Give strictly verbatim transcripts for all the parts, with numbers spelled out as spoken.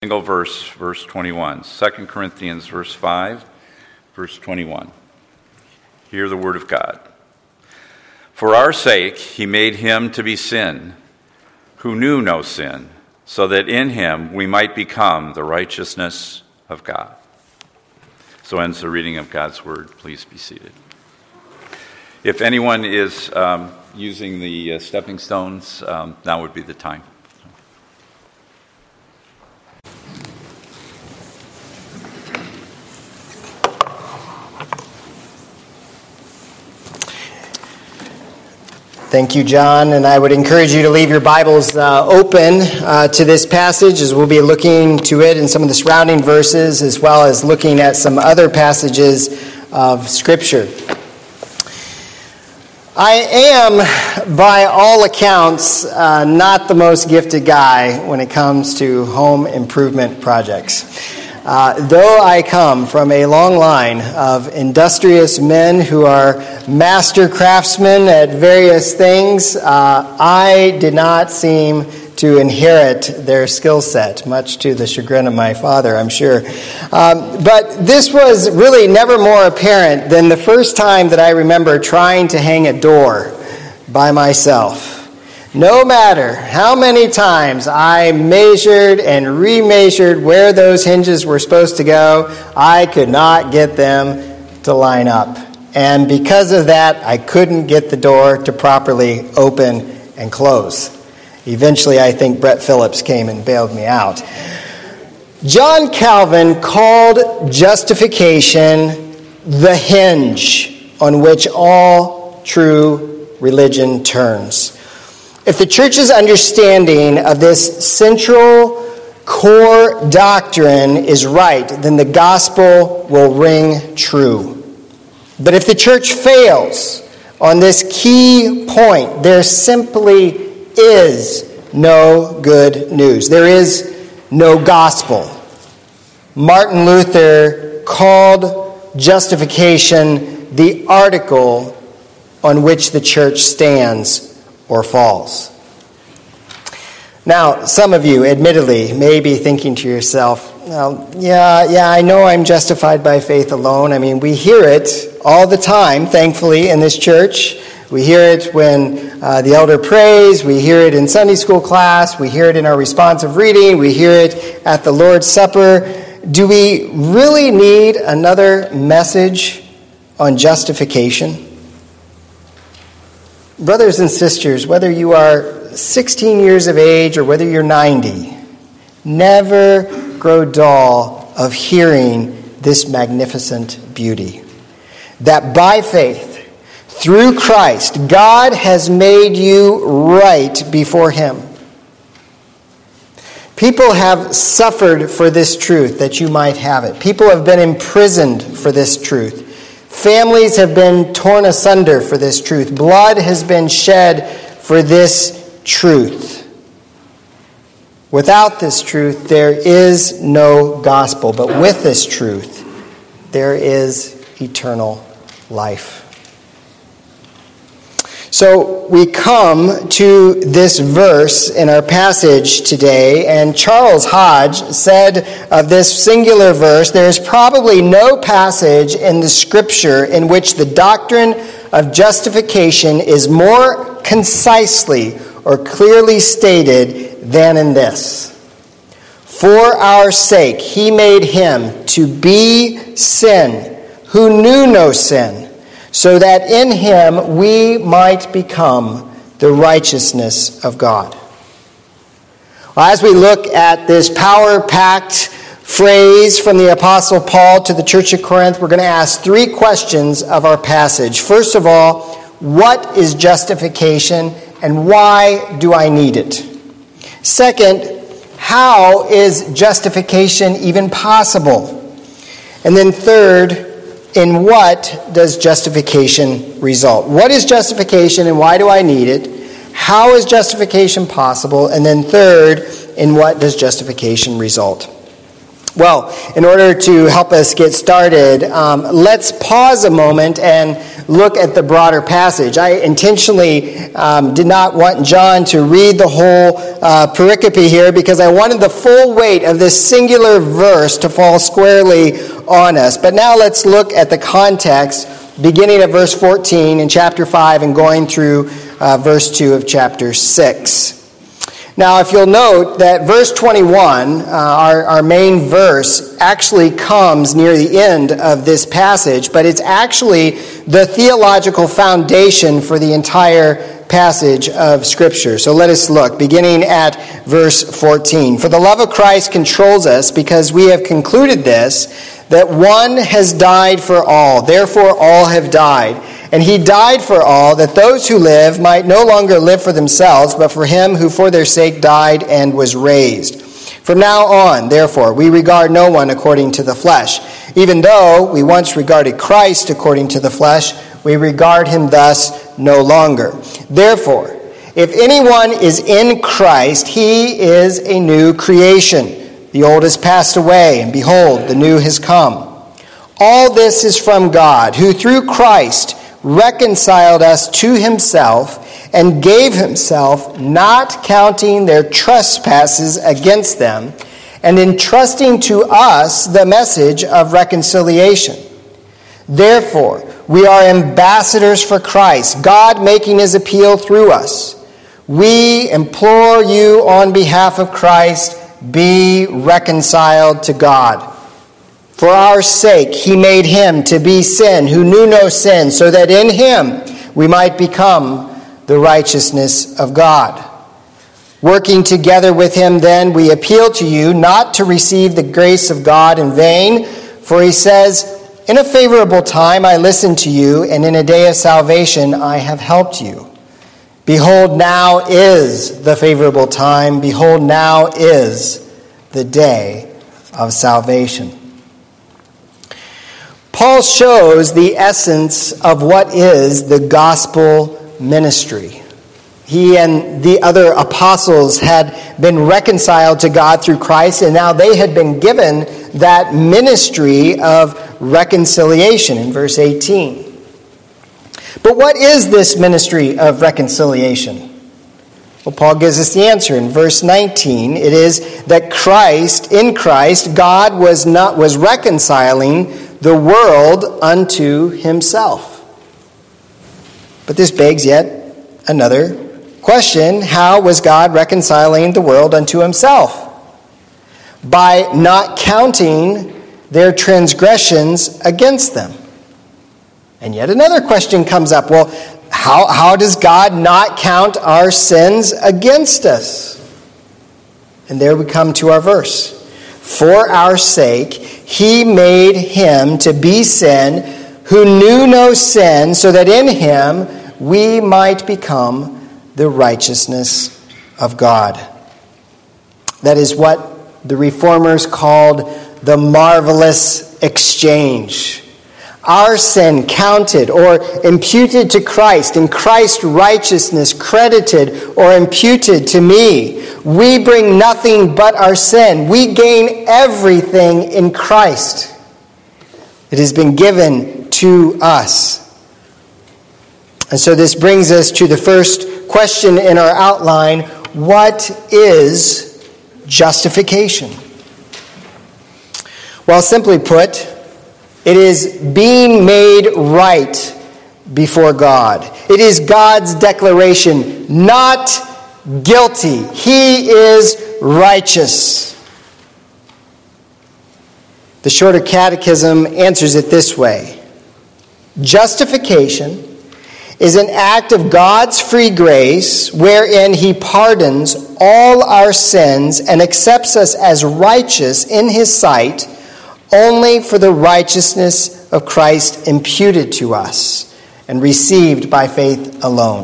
Single verse, verse twenty-one. Second Corinthians, verse five, verse twenty-one. Hear the word of God. For our sake he made him to be sin, who knew no sin, so that in him we might become the righteousness of God. So ends the reading of God's word. Please be seated. If anyone is um, using the uh, stepping stones, um, now would be the time. Thank you, John, and I would encourage you to leave your Bibles uh, open uh, to this passage as we'll be looking to it in some of the surrounding verses as well as looking at some other passages of Scripture. I am, by all accounts, uh, not the most gifted guy when it comes to home improvement projects. Uh, though I come from a long line of industrious men who are master craftsmen at various things, uh, I did not seem to inherit their skill set, much to the chagrin of my father, I'm sure. Um, but this was really never more apparent than the first time that I remember trying to hang a door by myself. No matter how many times I measured and remeasured where those hinges were supposed to go, I could not get them to line up. And because of that, I couldn't get the door to properly open and close. Eventually, I think Brett Phillips came and bailed me out. John Calvin called justification the hinge on which all true religion turns. If the church's understanding of this central core doctrine is right, then the gospel will ring true. But if the church fails on this key point, there simply is no good news. There is no gospel. Martin Luther called justification the article on which the church stands or falls. Now, some of you, admittedly, may be thinking to yourself, well, yeah, yeah, I know I'm justified by faith alone. I mean, we hear it all the time, thankfully, in this church. We hear it when uh, the elder prays. We hear it in Sunday school class. We hear it in our responsive reading. We hear it at the Lord's Supper. Do we really need another message on justification? Brothers and sisters, whether you are sixteen years of age or whether you're ninety, never grow dull of hearing this magnificent beauty. That by faith, through Christ, God has made you right before Him. People have suffered for this truth that you might have it. People have been imprisoned for this truth. Families have been torn asunder for this truth. Blood has been shed for this truth. Without this truth, there is no gospel. But with this truth, there is eternal life. So we come to this verse in our passage today, and Charles Hodge said of this singular verse, there is probably no passage in the Scripture in which the doctrine of justification is more concisely or clearly stated than in this. For our sake he made him to be sin, who knew no sin, so that in him we might become the righteousness of God. Well, as we look at this power-packed phrase from the Apostle Paul to the Church of Corinth, we're going to ask three questions of our passage. First of all, what is justification and why do I need it? Second, how is justification even possible? And then third, in what does justification result? What is justification and why do I need it? How is justification possible? And then third, in what does justification result? Well, in order to help us get started, um, let's pause a moment and look at the broader passage. I intentionally um, did not want John to read the whole uh, pericope here because I wanted the full weight of this singular verse to fall squarely on us. But now let's look at the context, beginning at verse fourteen in chapter five and going through uh, verse two of chapter six. Now, if you'll note that verse twenty-one, uh, our, our main verse, actually comes near the end of this passage, but it's actually the theological foundation for the entire passage of Scripture. So let us look, beginning at verse fourteen. For the love of Christ controls us, because we have concluded this, that one has died for all, therefore all have died. And he died for all, that those who live might no longer live for themselves, but for him who for their sake died and was raised. From now on, therefore, we regard no one according to the flesh. Even though we once regarded Christ according to the flesh, we regard him thus no longer. Therefore, if anyone is in Christ, he is a new creation. The old has passed away, and behold, the new has come. All this is from God, who through Christ reconciled us to himself and gave himself, not counting their trespasses against them, and entrusting to us the message of reconciliation. Therefore, we are ambassadors for Christ, God making his appeal through us. We implore you on behalf of Christ, be reconciled to God. For our sake, he made him to be sin who knew no sin, so that in him we might become the righteousness of God. Working together with him, then, we appeal to you not to receive the grace of God in vain, for he says, in a favorable time I listened to you, and in a day of salvation I have helped you. Behold, now is the favorable time. Behold, now is the day of salvation. Paul shows the essence of what is the gospel ministry. He and the other apostles had been reconciled to God through Christ, and now they had been given that ministry of reconciliation in verse eighteen. But what is this ministry of reconciliation? Well, Paul gives us the answer in verse nineteen. It is that Christ, in Christ, God was not was reconciling the world unto himself. But this begs yet another question. How was God reconciling the world unto himself? By not counting their transgressions against them. And yet another question comes up. Well, how, how does God not count our sins against us? And there we come to our verse. For our sake, he made him to be sin who knew no sin, so that in him we might become the righteousness of God. That is what the Reformers called the marvelous exchange. Our sin counted or imputed to Christ, and Christ's righteousness credited or imputed to me. We bring nothing but our sin. We gain everything in Christ. It has been given to us. And so this brings us to the first question in our outline. What is justification? Well, simply put, it is being made right before God. It is God's declaration, not guilty. He is righteous. The Shorter Catechism answers it this way. Justification is an act of God's free grace wherein he pardons all our sins and accepts us as righteous in his sight only for the righteousness of Christ imputed to us and received by faith alone.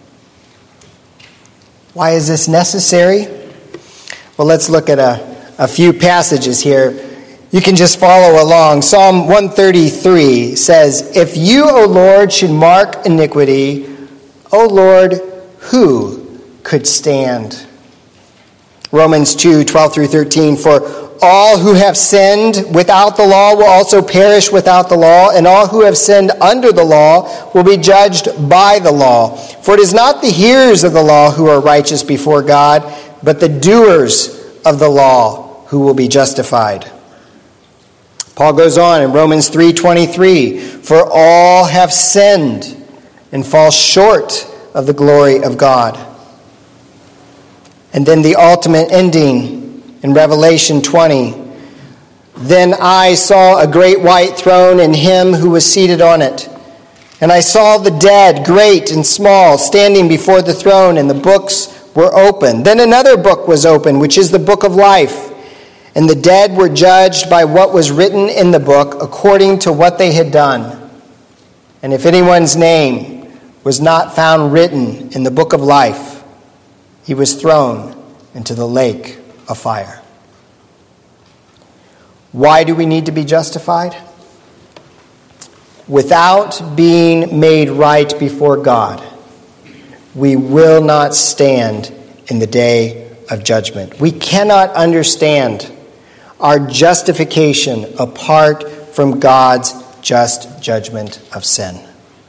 Why is this necessary? Well, let's look at a, a few passages here. You can just follow along. Psalm one thirty-three says, "If you, O Lord, should mark iniquity, O Lord, who could stand?" Romans two, twelve through thirteen, for all who have sinned without the law will also perish without the law, and all who have sinned under the law will be judged by the law. For it is not the hearers of the law who are righteous before God, but the doers of the law who will be justified. Paul goes on in Romans three twenty-three, for all have sinned and fall short of the glory of God. And then the ultimate ending in Revelation twenty, then I saw a great white throne and him who was seated on it. And I saw the dead, great and small, standing before the throne, and the books were open. Then another book was opened, which is the book of life. And the dead were judged by what was written in the book, according to what they had done. And if anyone's name was not found written in the book of life, he was thrown into the lake of fire. Why do we need to be justified? Without being made right before God, we will not stand in the day of judgment. We cannot understand our justification apart from God's just judgment of sin.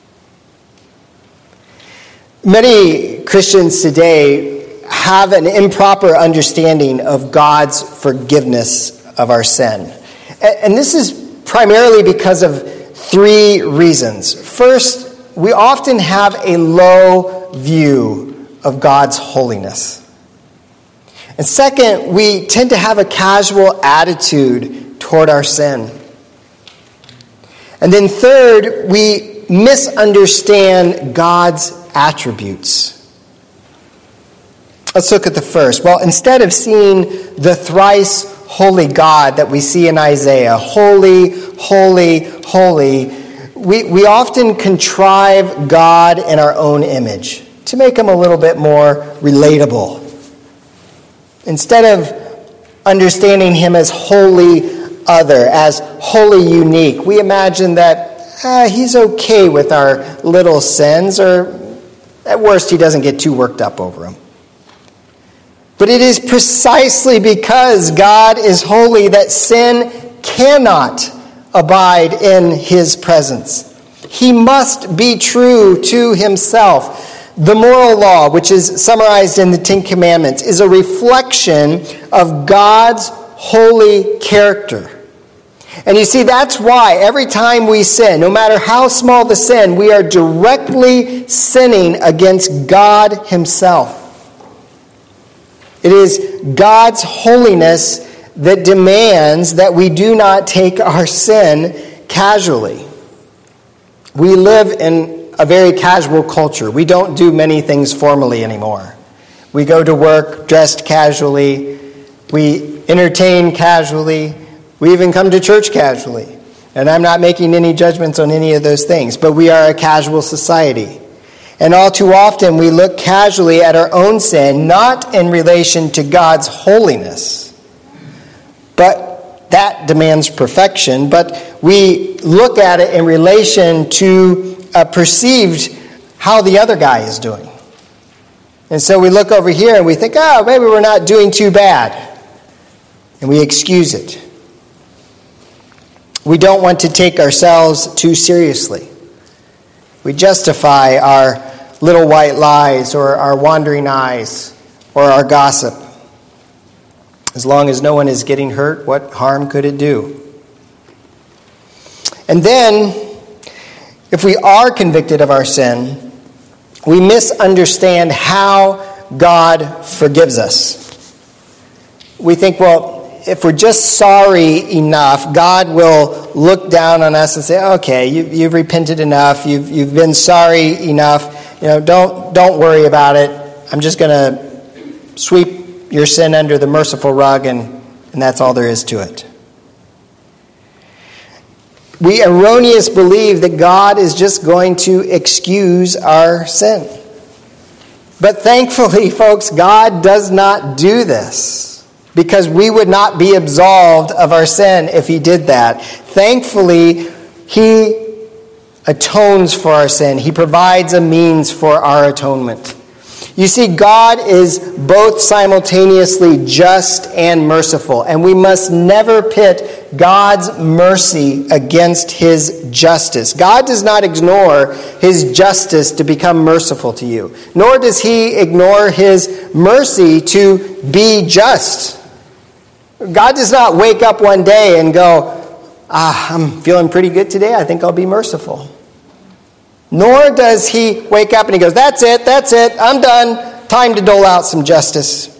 Many Christians today have an improper understanding of God's forgiveness of our sin. And this is primarily because of three reasons. First, we often have a low view of God's holiness. And second, we tend to have a casual attitude toward our sin. And then third, we misunderstand God's attributes. Let's look at the first. Well, instead of seeing the thrice holy God that we see in Isaiah, holy, holy, holy, we, we often contrive God in our own image to make him a little bit more relatable. Instead of understanding him as wholly other, as wholly unique, we imagine that uh, he's okay with our little sins, or at worst he doesn't get too worked up over them. But it is precisely because God is holy that sin cannot abide in his presence. He must be true to himself. The moral law, which is summarized in the Ten Commandments, is a reflection of God's holy character. And you see, that's why every time we sin, no matter how small the sin, we are directly sinning against God himself. It is God's holiness that demands that we do not take our sin casually. We live in a very casual culture. We don't do many things formally anymore. We go to work dressed casually. We entertain casually. We even come to church casually. And I'm not making any judgments on any of those things, but we are a casual society. And all too often we look casually at our own sin, not in relation to God's holiness, but that demands perfection, but we look at it in relation to a perceived how the other guy is doing. And so we look over here and we think, oh, maybe we're not doing too bad. And we excuse it. We don't want to take ourselves too seriously. We justify our little white lies or our wandering eyes or our gossip. As long as no one is getting hurt, what harm could it do? And then, if we are convicted of our sin, we misunderstand how God forgives us. We think, well, if we're just sorry enough, God will look down on us and say, okay, you, you've repented enough, you've, you've been sorry enough, you know, don't, don't worry about it. I'm just going to sweep your sin under the merciful rug, and, and that's all there is to it. We erroneously believe that God is just going to excuse our sin. But thankfully, folks, God does not do this, because we would not be absolved of our sin if he did that. Thankfully, he atones for our sin. He provides a means for our atonement. You see, God is both simultaneously just and merciful, and we must never pit God's mercy against his justice. God does not ignore his justice to become merciful to you, nor does he ignore his mercy to be just. God does not wake up one day and go, ah, I'm feeling pretty good today, I think I'll be merciful. Nor does he wake up and he goes, that's it, that's it, I'm done, time to dole out some justice.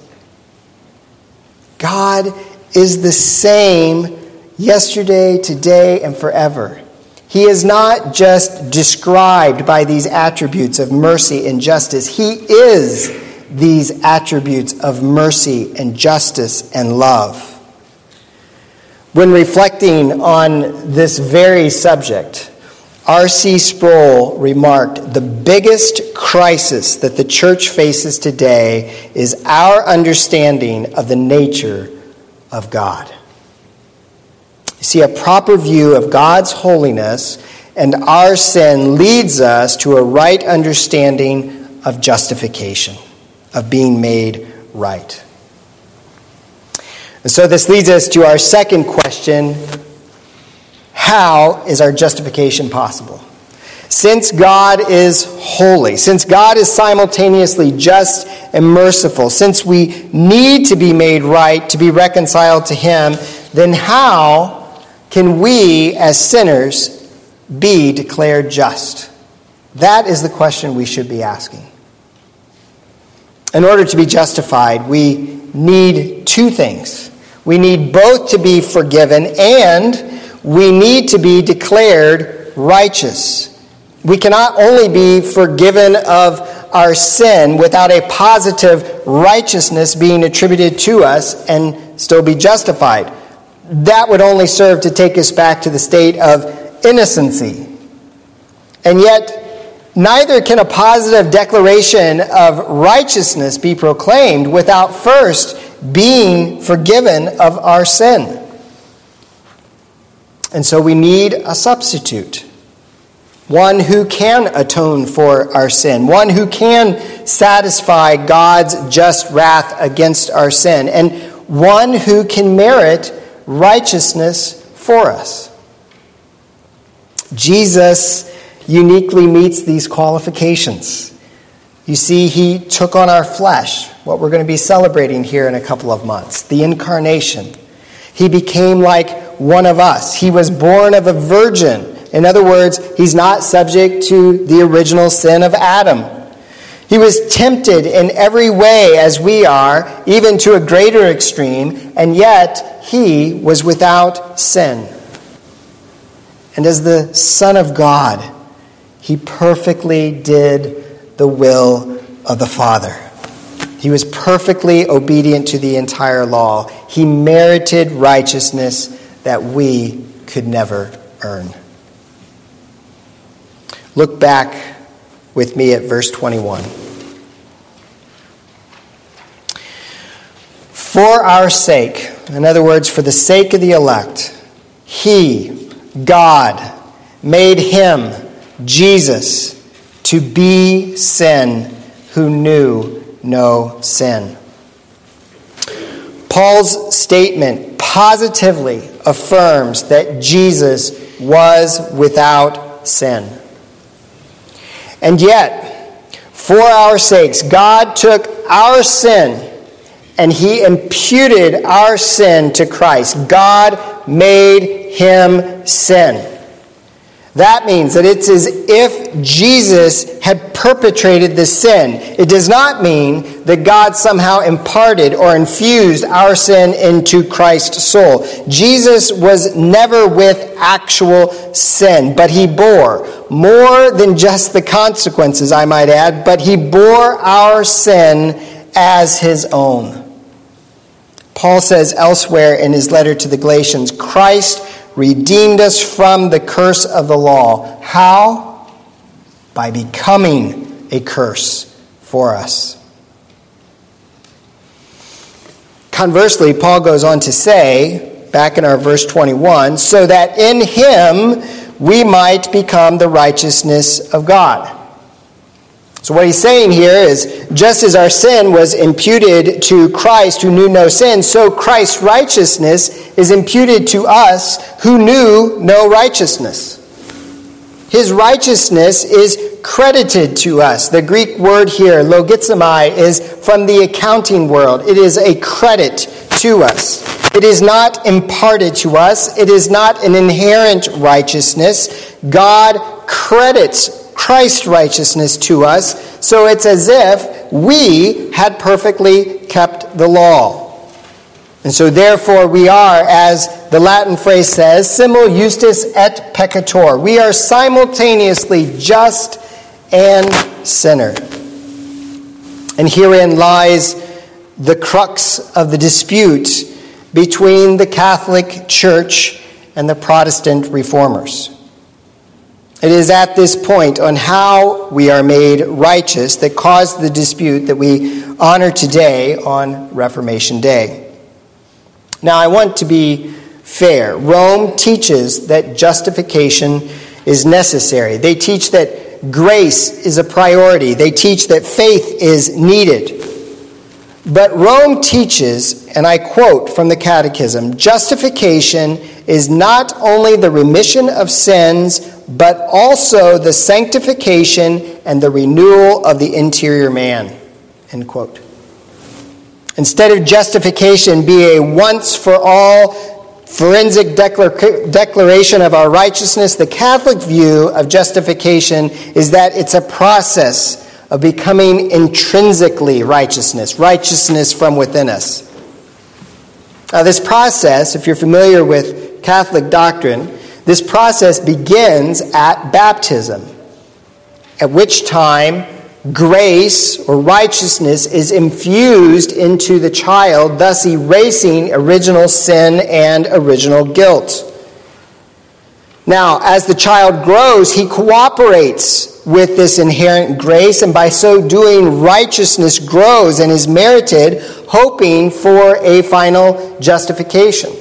God is the same yesterday, today, and forever. He is not just described by these attributes of mercy and justice. He is these attributes of mercy and justice and love. When reflecting on this very subject, R C Sproul remarked, the biggest crisis that the church faces today is our understanding of the nature of God. You see, a proper view of God's holiness and our sin leads us to a right understanding of justification, of being made right. And so this leads us to our second question: how is our justification possible? Since God is holy, since God is simultaneously just and merciful, since we need to be made right to be reconciled to him, then how can we as sinners be declared just? That is the question we should be asking. In order to be justified, we need two things. We need both to be forgiven and we need to be declared righteous. We cannot only be forgiven of our sin without a positive righteousness being attributed to us and still be justified. That would only serve to take us back to the state of innocency. And yet, neither can a positive declaration of righteousness be proclaimed without first being forgiven of our sin. And so we need a substitute, one who can atone for our sin, one who can satisfy God's just wrath against our sin, and one who can merit righteousness for us. Jesus uniquely meets these qualifications. You see, he took on our flesh, what we're going to be celebrating here in a couple of months, the incarnation. He became like one of us. He was born of a virgin. In other words, he's not subject to the original sin of Adam. He was tempted in every way as we are, even to a greater extreme, and yet he was without sin. And as the Son of God, he perfectly did the will of the Father. He was perfectly obedient to the entire law. He merited righteousness that we could never earn. Look back with me at verse twenty-one. For our sake, in other words, for the sake of the elect, he, God, made him, Jesus, to be sin who knew no sin. Paul's statement positively affirms that Jesus was without sin. And yet, for our sakes, God took our sin and he imputed our sin to Christ. God made him sin. That means that it's as if Jesus had perpetrated the sin. It does not mean that God somehow imparted or infused our sin into Christ's soul. Jesus was never with actual sin, but he bore more than just the consequences, I might add, but he bore our sin as his own. Paul says elsewhere in his letter to the Galatians, Christ redeemed us from the curse of the law. How? By becoming a curse for us. Conversely, Paul goes on to say, back in our verse twenty-one, so that in him we might become the righteousness of God. So what he's saying here is, just as our sin was imputed to Christ who knew no sin, so Christ's righteousness is imputed to us who knew no righteousness. His righteousness is credited to us. The Greek word here, logizomai, is from the accounting world. It is a credit to us. It is not imparted to us. It is not an inherent righteousness. God credits Christ's righteousness to us, so it's as if we had perfectly kept the law. And so therefore we are, as the Latin phrase says, simul justus et peccator. We are simultaneously just and sinner. And herein lies the crux of the dispute between the Catholic Church and the Protestant reformers. It is at this point on how we are made righteous that caused the dispute that we honor today on Reformation Day. Now, I want to be fair. Rome teaches that justification is necessary. They teach that grace is a priority. They teach that faith is needed. But Rome teaches, and I quote from the Catechism, justification is not only the remission of sins, but also the sanctification and the renewal of the interior man. End quote. Instead of justification be a once-for-all forensic declar- declaration of our righteousness, the Catholic view of justification is that it's a process of becoming intrinsically righteousness, righteousness from within us. Now, this process, if you're familiar with Catholic doctrine, this process begins at baptism, at which time grace or righteousness is infused into the child, thus erasing original sin and original guilt. Now, as the child grows, he cooperates with this inherent grace, and by so doing, righteousness grows and is merited, hoping for a final justification.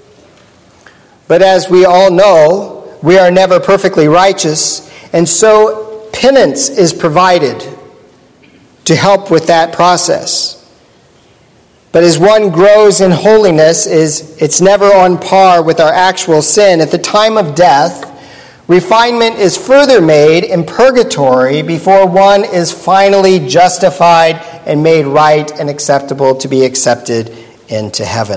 But as we all know, we are never perfectly righteous, and so penance is provided to help with that process. But as one grows in holiness, is it's never on par with our actual sin. At the time of death, refinement is further made in purgatory before one is finally justified and made right and acceptable to be accepted into heaven.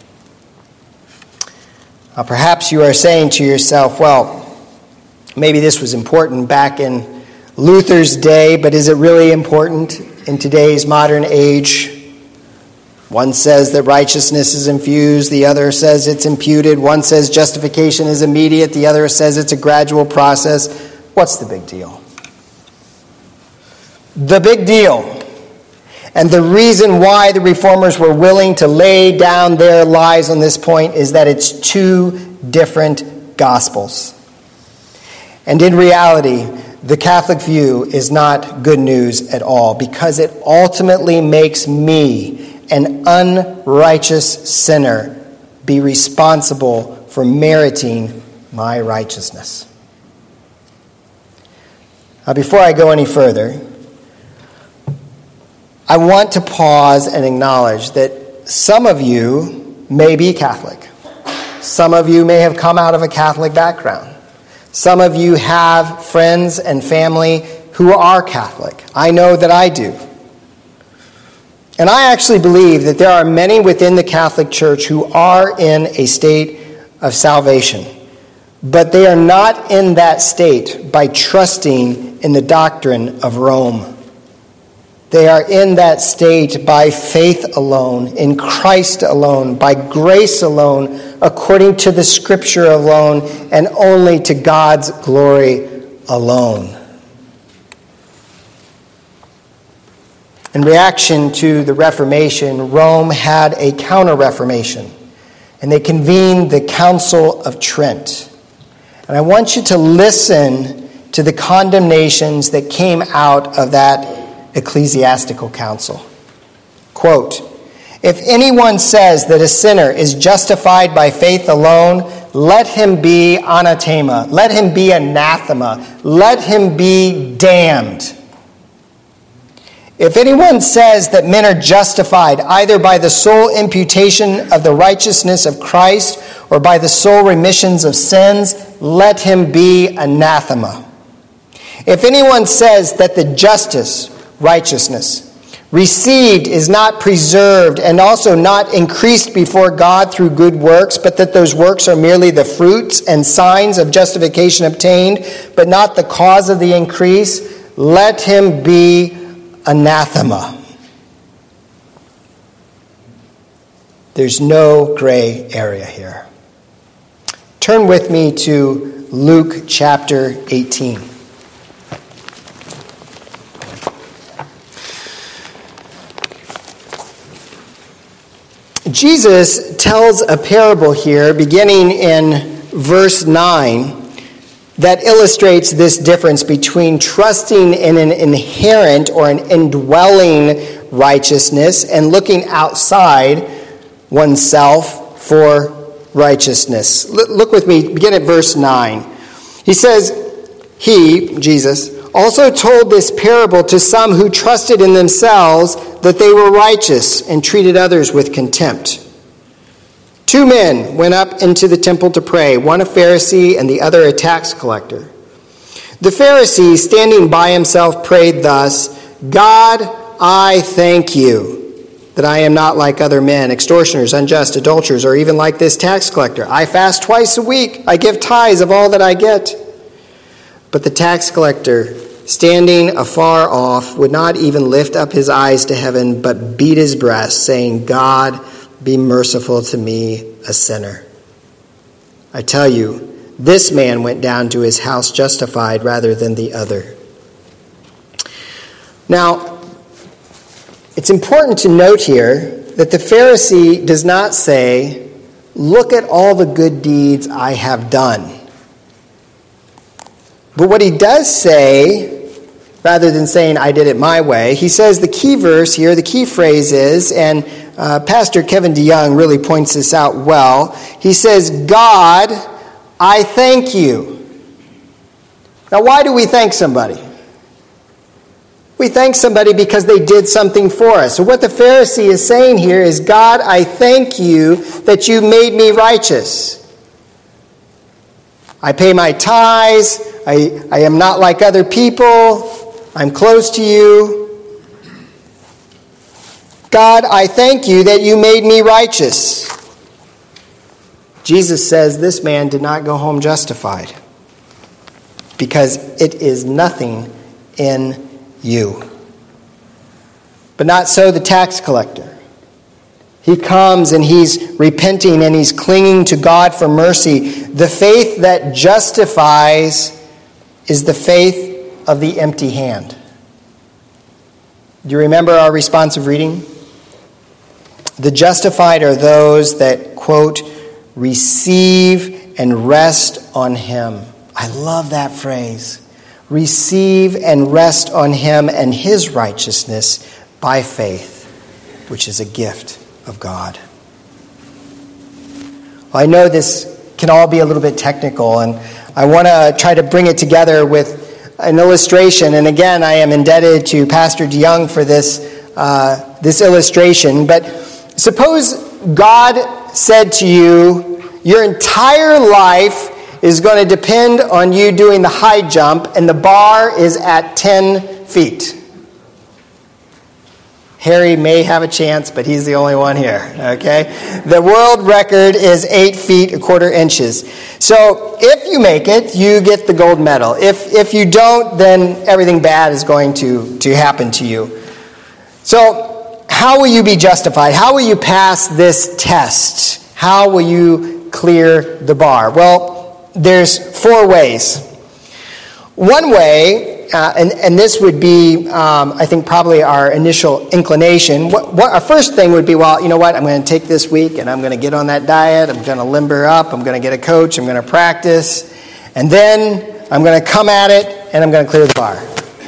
Now, perhaps you are saying to yourself, well, maybe this was important back in Luther's day, but is it really important in today's modern age? One says that righteousness is infused, the other says it's imputed. One says justification is immediate, the other says it's a gradual process. What's the big deal? The big deal, and the reason why the reformers were willing to lay down their lives on this point, is that it's two different gospels. And in reality, the Catholic view is not good news at all, because it ultimately makes me, an unrighteous sinner, be responsible for meriting my righteousness. Now, before I go any further, I want to pause and acknowledge that some of you may be Catholic. Some of you may have come out of a Catholic background. Some of you have friends and family who are Catholic. I know that I do. And I actually believe that there are many within the Catholic Church who are in a state of salvation, but they are not in that state by trusting in the doctrine of Rome. They are in that state by faith alone, in Christ alone, by grace alone, according to the Scripture alone, and only to God's glory alone. In reaction to the Reformation, Rome had a counter-Reformation, and they convened the Council of Trent. And I want you to listen to the condemnations that came out of that ecclesiastical council. Quote, "If anyone says that a sinner is justified by faith alone, let him be anathema, let him be anathema, let him be damned. If anyone says that men are justified either by the sole imputation of the righteousness of Christ or by the sole remissions of sins, let him be anathema. If anyone says that the justice, righteousness, received is not preserved and also not increased before God through good works, but that those works are merely the fruits and signs of justification obtained, but not the cause of the increase, let him be anathema. There's no gray area here. Turn with me to Luke chapter eighteen. Jesus tells a parable here, beginning in verse nine, that illustrates this difference between trusting in an inherent or an indwelling righteousness and looking outside oneself for righteousness. Look with me, begin at verse nine. He says, he, Jesus, also told this parable to some who trusted in themselves that they were righteous and treated others with contempt. Two men went up into the temple to pray, one a Pharisee and the other a tax collector. The Pharisee, standing by himself, prayed thus, God, I thank you that I am not like other men, extortioners, unjust, adulterers, or even like this tax collector. I fast twice a week. I give tithes of all that I get. But the tax collector, standing afar off, would not even lift up his eyes to heaven, but beat his breast, saying, God, be merciful to me, a sinner. I tell you, this man went down to his house justified rather than the other. Now, it's important to note here that the Pharisee does not say, look at all the good deeds I have done. But what he does say, rather than saying, I did it my way, he says the key verse here, the key phrase is, and uh, Pastor Kevin DeYoung really points this out well. He says, God, I thank you. Now, why do we thank somebody? We thank somebody because they did something for us. So what the Pharisee is saying here is, God, I thank you that you made me righteous. I pay my tithes. I, I am not like other people. I'm close to you. God, I thank you that you made me righteous. Jesus says this man did not go home justified because it is nothing in you. But not so the tax collector. He comes and he's repenting and he's clinging to God for mercy. The faith that justifies is the faith of the empty hand. Do you remember our responsive reading? The justified are those that, quote, receive and rest on him. I love that phrase. Receive and rest on him and his righteousness by faith, which is a gift of God. Well, I know this can all be a little bit technical, and I want to try to bring it together with an illustration. And again, I am indebted to Pastor DeYoung for this, uh, this illustration. But suppose God said to you, your entire life is going to depend on you doing the high jump, and the bar is at ten feet. Harry may have a chance, but he's the only one here, okay? The world record is eight feet, a quarter inches. So if you make it, you get the gold medal. If if you don't, then everything bad is going to, to happen to you. So how will you be justified? How will you pass this test? How will you clear the bar? Well, there's four ways. One way, uh, and, and this would be, um, I think, probably our initial inclination. What, what our first thing would be, well, you know what? I'm going to take this week and I'm going to get on that diet. I'm going to limber up. I'm going to get a coach. I'm going to practice. And then I'm going to come at it and I'm going to clear the bar.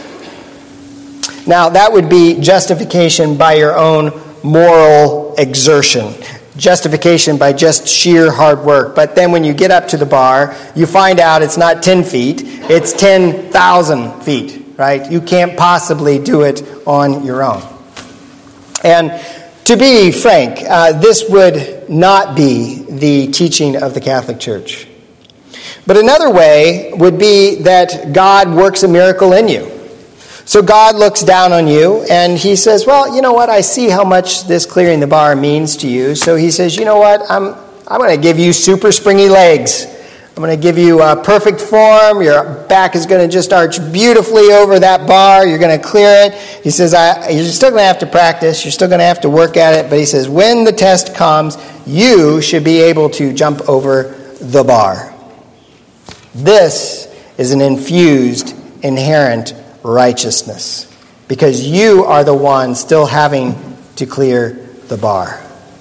Now, that would be justification by your own moral exertion. Justification by just sheer hard work. But then when you get up to the bar, you find out it's not ten feet, it's ten thousand feet, right? You can't possibly do it on your own. And to be frank, uh, this would not be the teaching of the Catholic Church. But another way would be that God works a miracle in you. So God looks down on you and he says, well, you know what? I see how much this clearing the bar means to you. So he says, you know what? I'm I'm going to give you super springy legs. I'm going to give you a perfect form. Your back is going to just arch beautifully over that bar. You're going to clear it. He says, I, you're still going to have to practice. You're still going to have to work at it. But he says, when the test comes, you should be able to jump over the bar. This is an infused, inherent righteousness, because you are the one still having to clear the bar.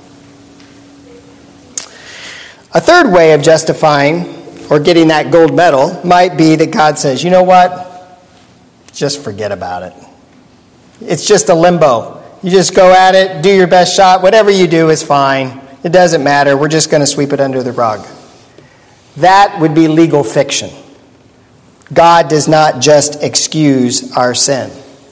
A third way of justifying or getting that gold medal might be that God says, you know what? Just forget about it. It's just a limbo. You just go at it, do your best shot. Whatever you do is fine. It doesn't matter. We're just going to sweep it under the rug. That would be legal fiction. God does not just excuse our sin.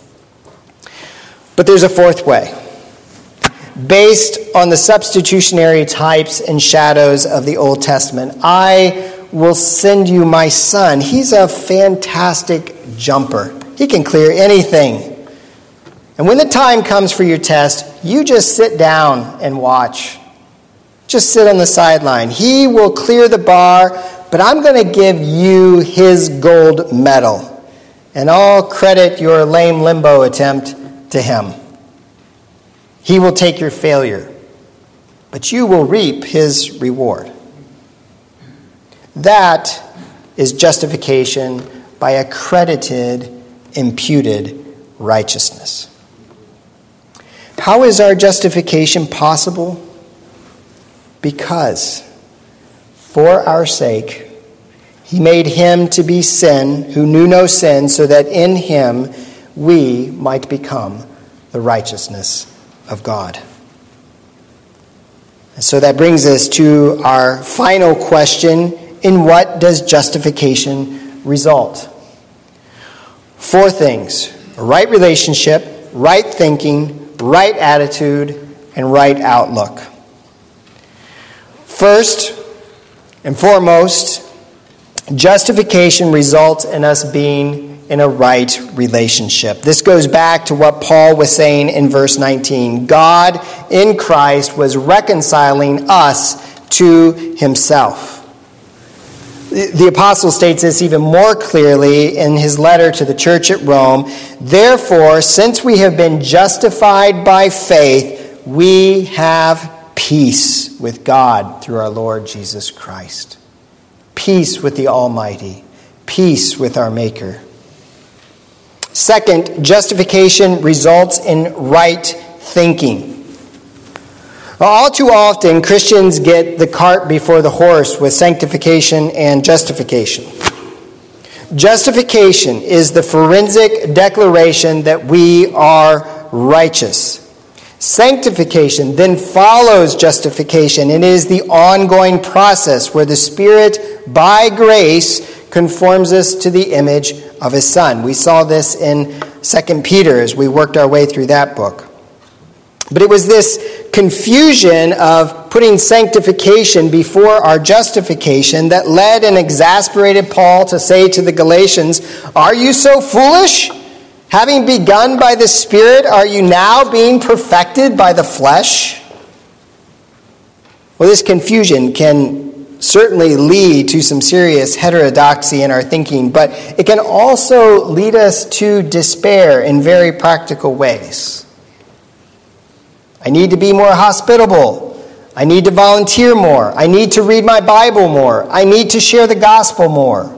But there's a fourth way. Based on the substitutionary types and shadows of the Old Testament, I will send you my son. He's a fantastic jumper. He can clear anything. And when the time comes for your test, you just sit down and watch. Just sit on the sideline. He will clear the bar, but I'm going to give you his gold medal. And I'll credit your lame limbo attempt to him. He will take your failure, but you will reap his reward. That is justification by accredited, imputed righteousness. How is our justification possible? Because for our sake, he made him to be sin who knew no sin, so that in him we might become the righteousness of God. And so that brings us to our final question: in what does justification result? Four things: a right relationship, right thinking, right attitude, and right outlook. First and foremost, justification results in us being in a right relationship. This goes back to what Paul was saying in verse nineteen. God in Christ was reconciling us to himself. The apostle states this even more clearly in his letter to the church at Rome. Therefore, since we have been justified by faith, we have peace with God through our Lord Jesus Christ. Peace with the Almighty. Peace with our Maker. Second, justification results in right thinking. All too often, Christians get the cart before the horse with sanctification and justification. Justification is the forensic declaration that we are righteous. Sanctification then follows justification, and it is the ongoing process where the Spirit, by grace, conforms us to the image of his Son. We saw this in Second Peter as we worked our way through that book. But it was this confusion of putting sanctification before our justification that led and exasperated Paul to say to the Galatians, "Are you so foolish? Having begun by the Spirit, are you now being perfected by the flesh?" Well, this confusion can certainly lead to some serious heterodoxy in our thinking, but it can also lead us to despair in very practical ways. I need to be more hospitable. I need to volunteer more. I need to read my Bible more. I need to share the gospel more.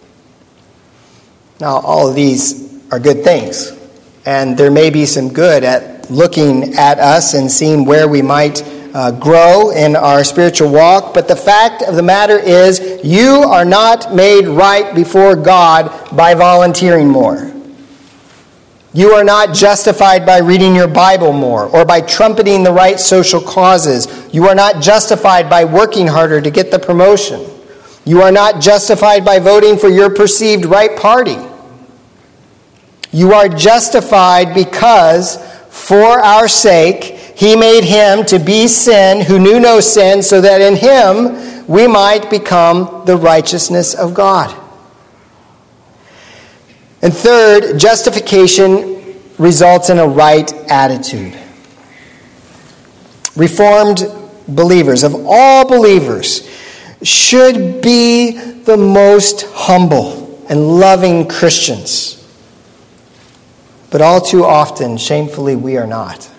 Now, all of these are good things, and there may be some good at looking at us and seeing where we might uh, grow in our spiritual walk, but the fact of the matter is you are not made right before God by volunteering more. You are not justified by reading your Bible more or by trumpeting the right social causes. You are not justified by working harder to get the promotion. You are not justified by voting for your perceived right party. You are justified because for our sake he made him to be sin who knew no sin, so that in him we might become the righteousness of God. And third, justification results in a right attitude. Reformed believers, of all believers, should be the most humble and loving Christians. But all too often, shamefully, we are not.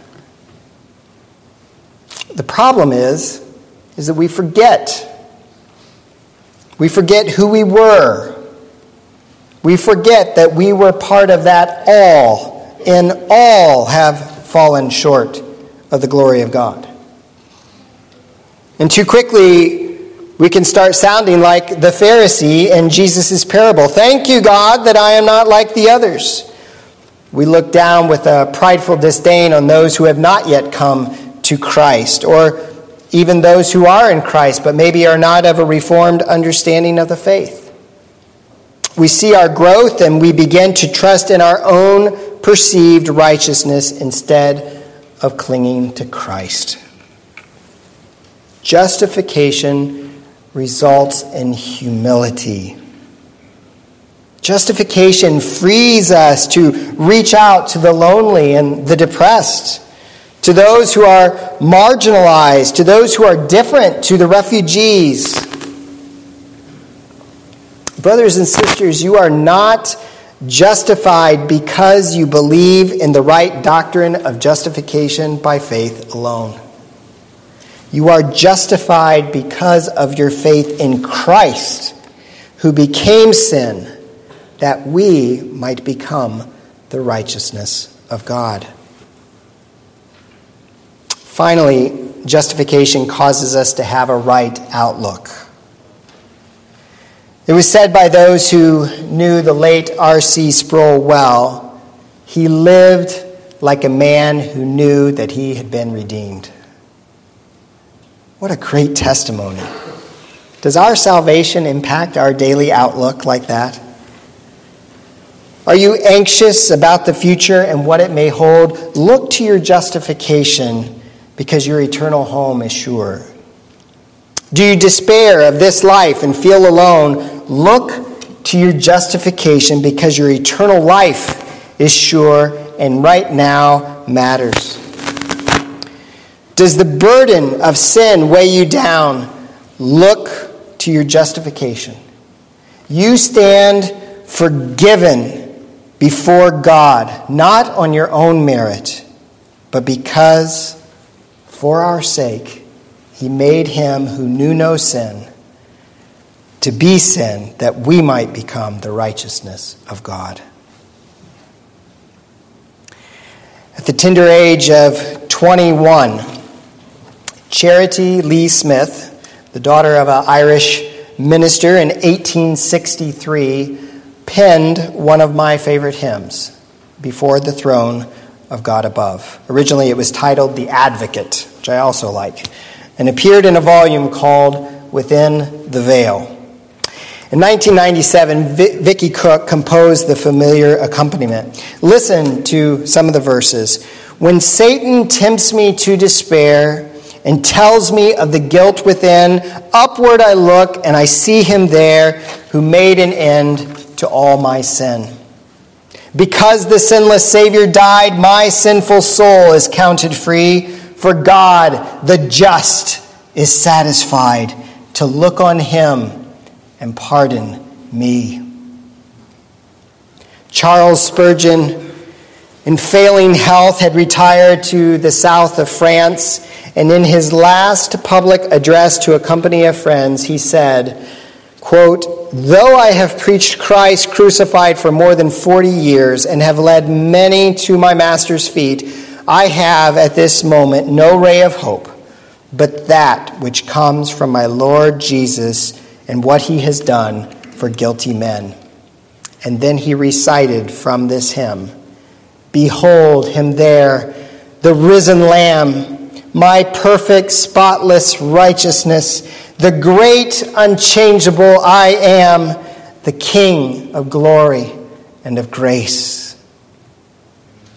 The problem is, is that we forget. We forget who we were. We forget that we were part of that all, and all have fallen short of the glory of God. And too quickly, we can start sounding like the Pharisee in Jesus' parable. Thank you, God, that I am not like the others. We look down with a prideful disdain on those who have not yet come to Christ, or even those who are in Christ, but maybe are not of a reformed understanding of the faith. We see our growth and we begin to trust in our own perceived righteousness instead of clinging to Christ. Justification results in humility. Justification frees us to reach out to the lonely and the depressed, to those who are marginalized, to those who are different, to the refugees. Brothers and sisters, you are not justified because you believe in the right doctrine of justification by faith alone. You are justified because of your faith in Christ, who became sin, that we might become the righteousness of God. Finally, justification causes us to have a right outlook. It was said by those who knew the late R C Sproul well, he lived like a man who knew that he had been redeemed. What a great testimony. Does our salvation impact our daily outlook like that? Are you anxious about the future and what it may hold? Look to your justification because your eternal home is sure. Do you despair of this life and feel alone? Look to your justification because your eternal life is sure and right now matters. Does the burden of sin weigh you down? Look to your justification. You stand forgiven before God, not on your own merit, but because for our sake he made him who knew no sin to be sin, that we might become the righteousness of God. At the tender age of twenty-one, Charity Lee Smith, the daughter of an Irish minister in eighteen sixty-three, penned one of my favorite hymns, Before the Throne of God Above. Originally it was titled The Advocate, which I also like, and appeared in a volume called Within the Veil. In nineteen ninety-seven, Vicky Cook composed the familiar accompaniment. Listen to some of the verses. When Satan tempts me to despair and tells me of the guilt within, upward I look and I see him there who made an end to all my sin. Because the sinless Savior died, my sinful soul is counted free. For God, the just, is satisfied to look on him and pardon me. Charles Spurgeon, in failing health, had retired to the south of France, and in his last public address to a company of friends, he said, quote, "Though I have preached Christ crucified for more than forty years and have led many to my Master's feet, I have at this moment no ray of hope, but that which comes from my Lord Jesus and what he has done for guilty men." And then he recited from this hymn, "Behold him there, the risen Lamb, my perfect, spotless righteousness, the great, unchangeable I am, the King of glory and of grace."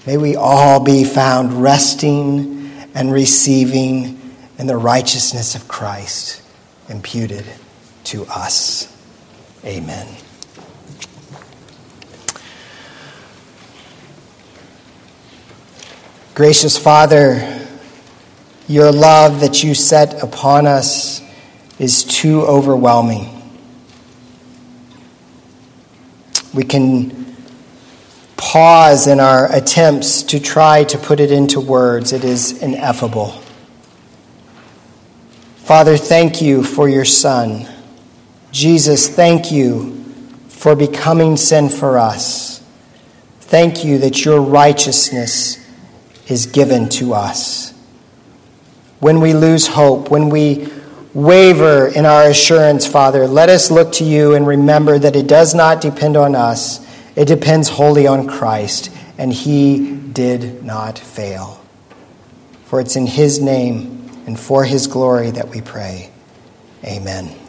May we all be found resting and receiving in the righteousness of Christ imputed to us. Amen. Gracious Father, your love that you set upon us is too overwhelming. We can pause in our attempts to try to put it into words. It is ineffable. Father, thank you for your Son. Jesus, thank you for becoming sin for us. Thank you that your righteousness is given to us. When we lose hope, when we waver in our assurance, Father, let us look to you and remember that it does not depend on us. It depends wholly on Christ, and he did not fail. For it's in his name and for his glory that we pray. Amen.